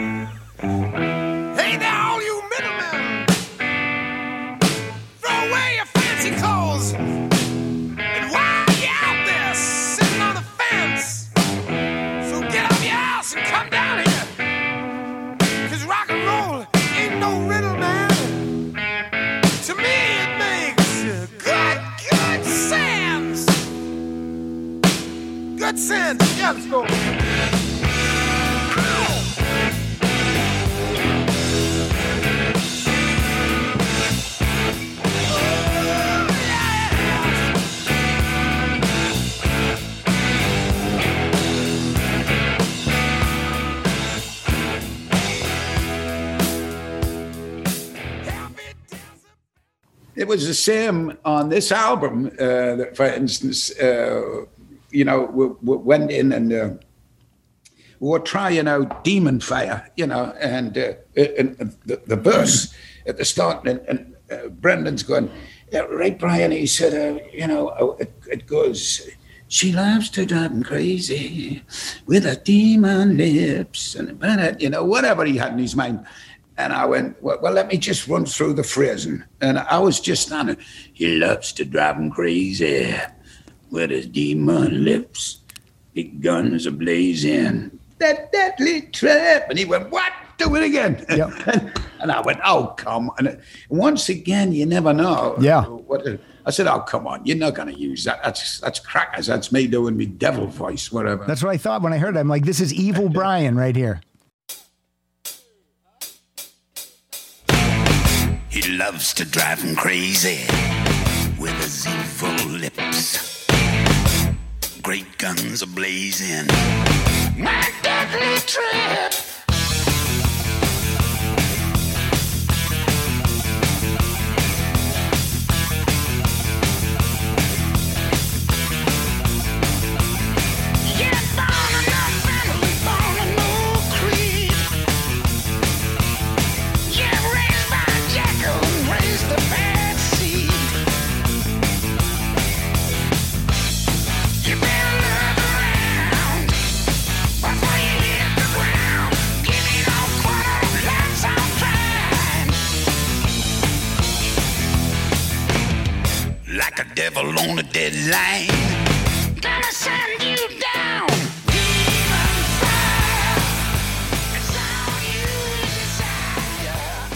Good sense. Yeah, let's go. It was the same on this album. Uh, that, for instance, uh, you know, we, we went in and uh, we were trying out Demon Fire, you know, and, uh, and the, the verse at the start, and, and uh, Brendan's going, yeah, right, Brian, he said, uh, you know, it, it goes, she loves to drive him crazy with her demon lips, and, you know, whatever he had in his mind. And I went, well, well, let me just run through the phrasing. And I was just standing, he loves to drive him crazy with his demon lips. big guns are blazing, that deadly trap. And he went, what? Do it again. Yep. and, and I went, oh, come on. And once again, you never know. Yeah. What, I said, oh, come on. You're not going to use that. That's that's crackers. That's me doing me devil voice, whatever. That's what I thought when I heard it. I'm like, this is evil Brian right here. He loves to drive him crazy with his evil lips. Great guns are blazing. My deadly trip. Devil on a deadline, gonna send you down. Demon fire, it's all you desire.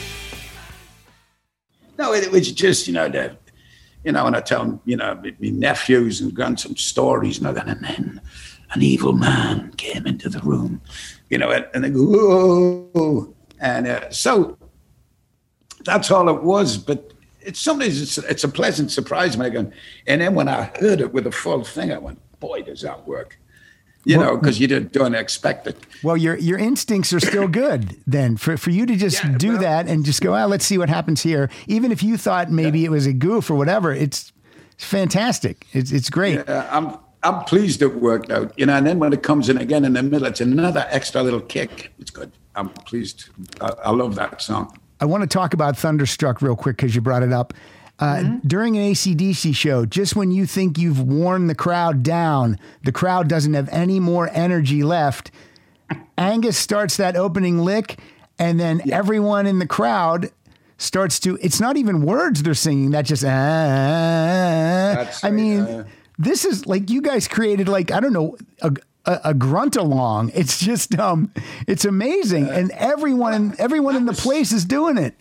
No, it, it was just, you know, the, you know, when I tell them, you know, my, my nephews and gone some stories and all that, and then an evil man came into the room, you know, and, and they go, whoa. And uh, so that's all it was. But it's sometimes it's, it's a pleasant surprise when I go, and then when I heard it with the full thing, I went, boy, does that work. You well, know, because you didn't, don't expect it. Well, your your instincts are still good then for, for you to just yeah, do well, that and just go, well, let's see what happens here. Even if you thought maybe yeah. it was a goof or whatever, it's, it's fantastic. It's it's great. Yeah, I'm I'm pleased it worked out. You know, and then when it comes in again in the middle, it's another extra little kick. It's good. I'm pleased. I, I love that song. I want to talk about Thunderstruck real quick because you brought it up. Uh, mm-hmm. During an A C D C show, just when you think you've worn the crowd down, the crowd doesn't have any more energy left, Angus starts that opening lick, and then yeah. everyone in the crowd starts to, it's not even words they're singing, that just, ah, That's I right, mean, uh, this is like, you guys created like, I don't know, a, a, a grunt along. It's just, um, it's amazing. Uh, and everyone, everyone in the place is doing it.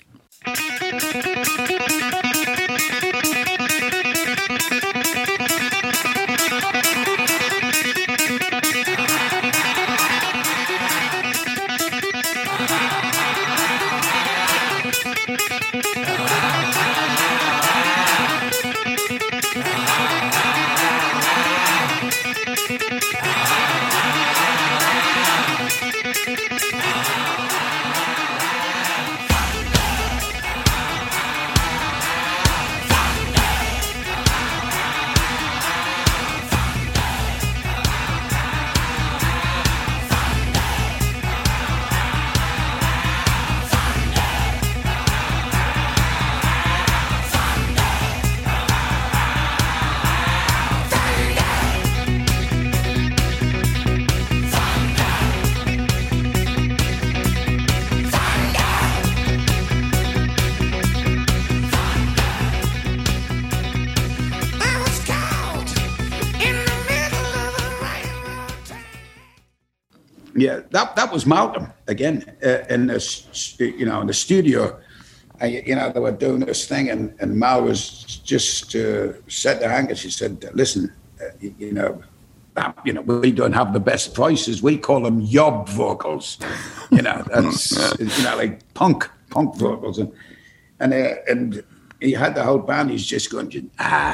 Yeah, that that was Malcolm again uh, in the you know in the studio. I, you know they were doing this thing, and, and Mal was just uh, said to Hank, she said, "Listen, uh, you, you know, you know, we don't have the best voices. We call them yob vocals. You know, that's you know like punk punk vocals, and and uh, and he had the whole band. He's just going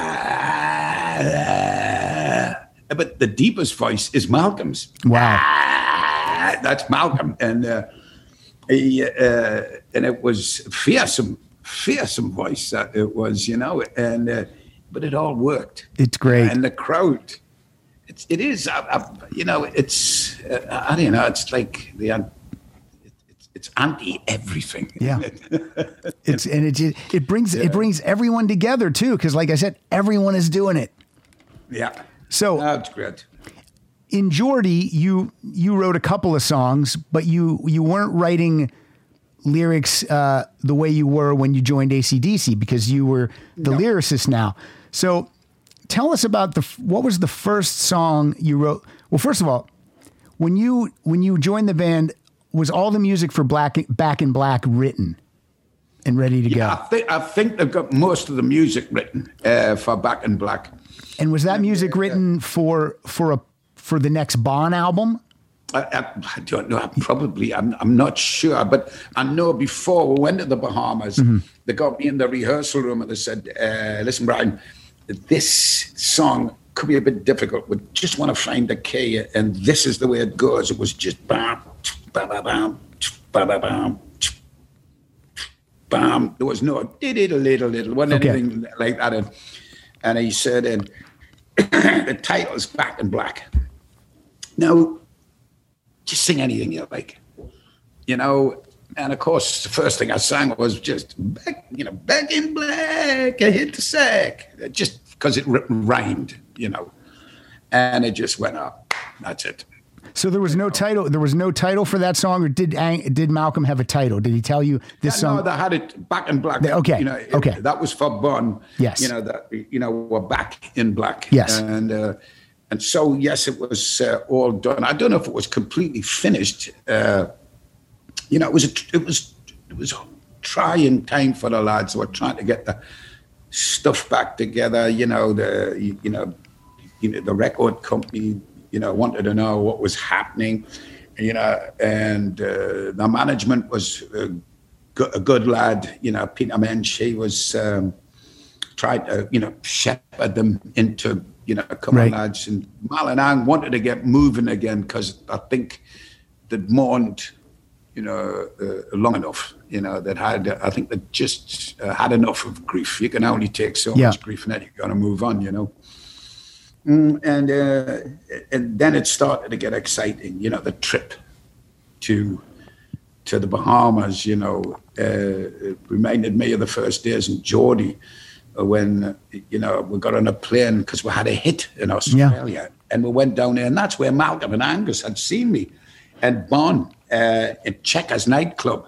ah, ah, but the deepest voice is Malcolm's. Wow." Ah, that's Malcolm, and uh, he uh, and it was fearsome, fearsome voice that it was, you know, and uh, but it all worked. It's great, and the crowd, it's it is, I, I, you know, it's uh, I don't know, it's like the it's it's anti everything. Yeah, it's and it it brings yeah. it brings everyone together too, because like I said, everyone is doing it. Yeah, so that's great. In Geordie, you you wrote a couple of songs, but you you weren't writing lyrics uh, the way you were when you joined A C D C because you were the no. lyricist now. So tell us about the what was the first song you wrote? Well, first of all, when you when you joined the band, was all the music for Black Back in Black written and ready to Yeah, go? I think I think they've got most of the music written uh, for Back in Black. And was that music written for for a for the next Bon album? I, I, I don't know. Probably, I'm. I'm not sure, but I know before we went to the Bahamas, mm-hmm. they got me in the rehearsal room and they said, uh, "Listen, Brian, this song could be a bit difficult. We just want to find the key, and this is the way it goes." It was just bam, bam, bam, bam, bam, bam, bam. There was no did it a little, little, wasn't Okay. anything like that. And, and he said, and the title's Back in Black. Now, just sing anything you like, you know. And of course, the first thing I sang was just, back, you know, Back in Black, I hit the sack, just because it r- rhymed, you know. And it just went up. That's it. So there was no title. There was no title for that song, or did Ang- did Malcolm have a title? Did he tell you this Yeah, song? no, they had it Back in Black. They- okay, You know, it- okay. that was for Bon. Yes. You know, that, you know, we're back in black. Yes. And, uh, and so, yes, it was uh, all done. I don't know if it was completely finished. Uh, you know, it was, a, it was, it was a trying time for the lads who were trying to get the stuff back together. You know, the, you, you know, you know, the record company, you know, wanted to know what was happening, you know, and uh, the management was a good, a good lad, you know, Peter Mensch. He was um, trying to, you know, shepherd them into, you know, come Right. on, lads. And Mal and Ang wanted to get moving again because I think they'd mourned, you know, uh, long enough, you know, that had, I think they just uh, had enough of grief. You can only take so Yeah. much grief and then you're going to move on, you know. Mm, and uh, and then it started to get exciting, you know, the trip to to the Bahamas, you know, uh, it reminded me of the first days in Geordie when, uh, you know, we got on a plane because we had a hit in Australia and we went down there, and that's where Malcolm and Angus had seen me and Bon uh, at Checkers nightclub,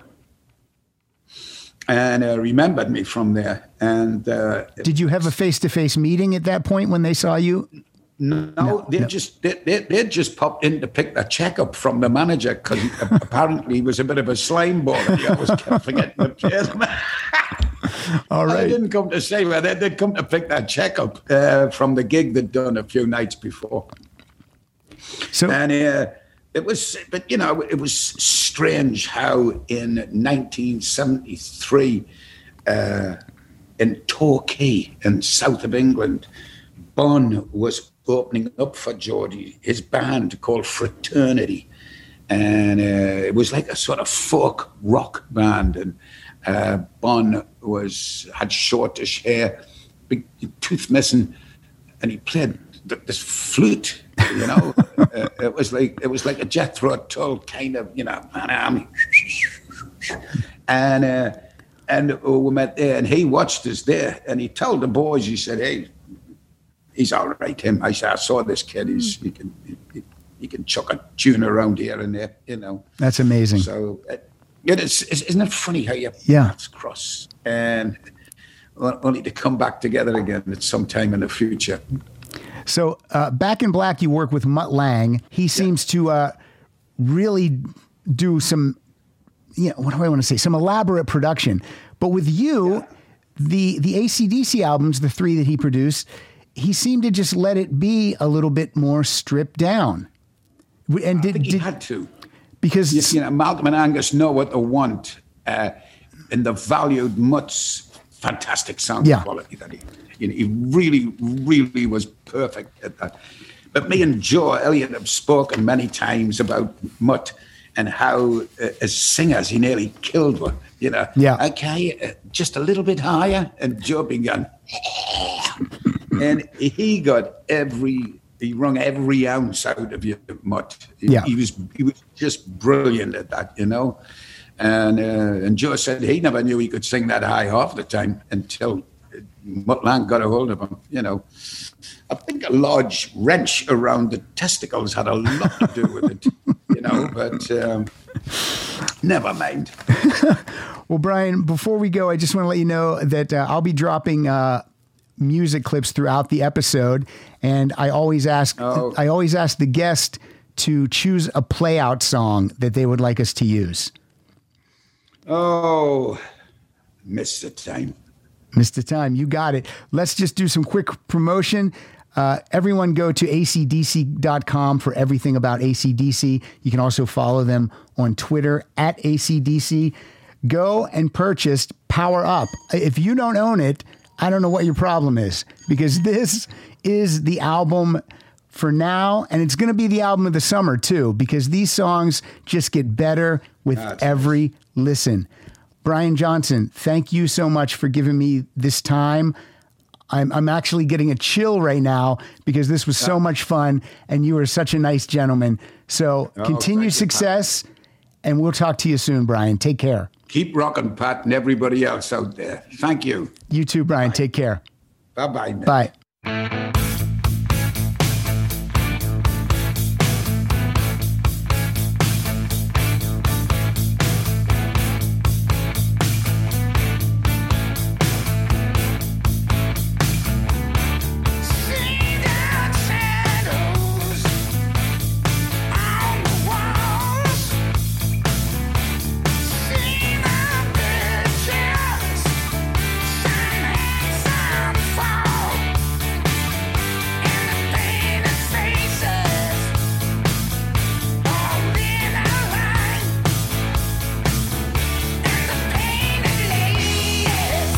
and uh, remembered me from there. And uh, Did you have a face to face meeting at that point when they saw you? No, No, they no. just they, they they just popped in to pick the checkup from the manager because apparently he was a bit of a slime ball. He always kept forgetting to pay them. All They right. didn't come to say, well, they did come to pick that checkup uh, from the gig they'd done a few nights before. So And uh, it was, but you know, it was strange how in nineteen seventy-three, uh, in Torquay in south of England, Bon was opening up for Geordie, his band called Fraternity. And uh, it was like a sort of folk rock band. And uh, Bon was, had shortish hair, big tooth missing, and he played th- this flute, you know. uh, it was like it was like a Jethro Tull kind of, you know, and uh, and we met there, and he watched us there, and he told the boys, he said, "Hey, he's all right, him." I said, "I saw this kid. He's he can he, he can chuck a tune around here and there, you know." that's amazing. So uh, it is, isn't it funny how your Yeah. paths cross and only to come back together again at some time in the future. So uh, Back in Black, you work with Mutt Lang. He seems to uh, really do some, you know, what do I want to say? Some elaborate production. But with you, the the A C D C albums, the three that he produced, he seemed to just let it be a little bit more stripped down. And I did, think he did had to. because You, you know, Malcolm and Angus know what they want, uh, and they valued Mutt's fantastic sound Yeah. quality. That he, you know, he really, really was perfect at that. But me and Joe Elliott have spoken many times about Mutt and how, uh, as singers, he nearly killed one. You know, Yeah. okay, uh, just a little bit higher, and Joe began, and he got every. He wrung every ounce out of you, Mutt. He, Yeah. he was he was just brilliant at that, you know. And uh, and Joe said he never knew he could sing that high half the time until Mutt Lang got a hold of him, you know. I think a large wrench around the testicles had a lot to do with it, you know. But um, never mind. Well, Brian, before we go, I just want to let you know that uh, I'll be dropping uh, music clips throughout the episode, and I always ask Oh. I always ask the guest to choose a play out song that they would like us to use. Oh, Mister Time. Mister Time, you got it. Let's just do some quick promotion. Uh, everyone go to A C D C dot com for everything about A C D C. You can also follow them on Twitter at A C D C. Go and purchase Power Up. If you don't own it, I don't know what your problem is, because this is the album for now, and it's going to be the album of the summer too, because these songs just get better with That's every listen. Brian Johnson, thank you so much for giving me this time. I'm I'm actually getting a chill right now because this was so much fun, and you are such a nice gentleman. So Oh, continued thank you, Pat. success, and we'll talk to you soon, Brian. Take care. Keep rocking, Pat, and everybody else out there. Thank you. You too, Brian. Take care. Bye-bye. now. Bye. See down shadows on the walls. See the pictures, sun and sunfall, and the painted faces all in a line, and the painted ladies.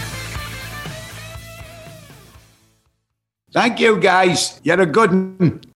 Thank you, guys. You're a good one.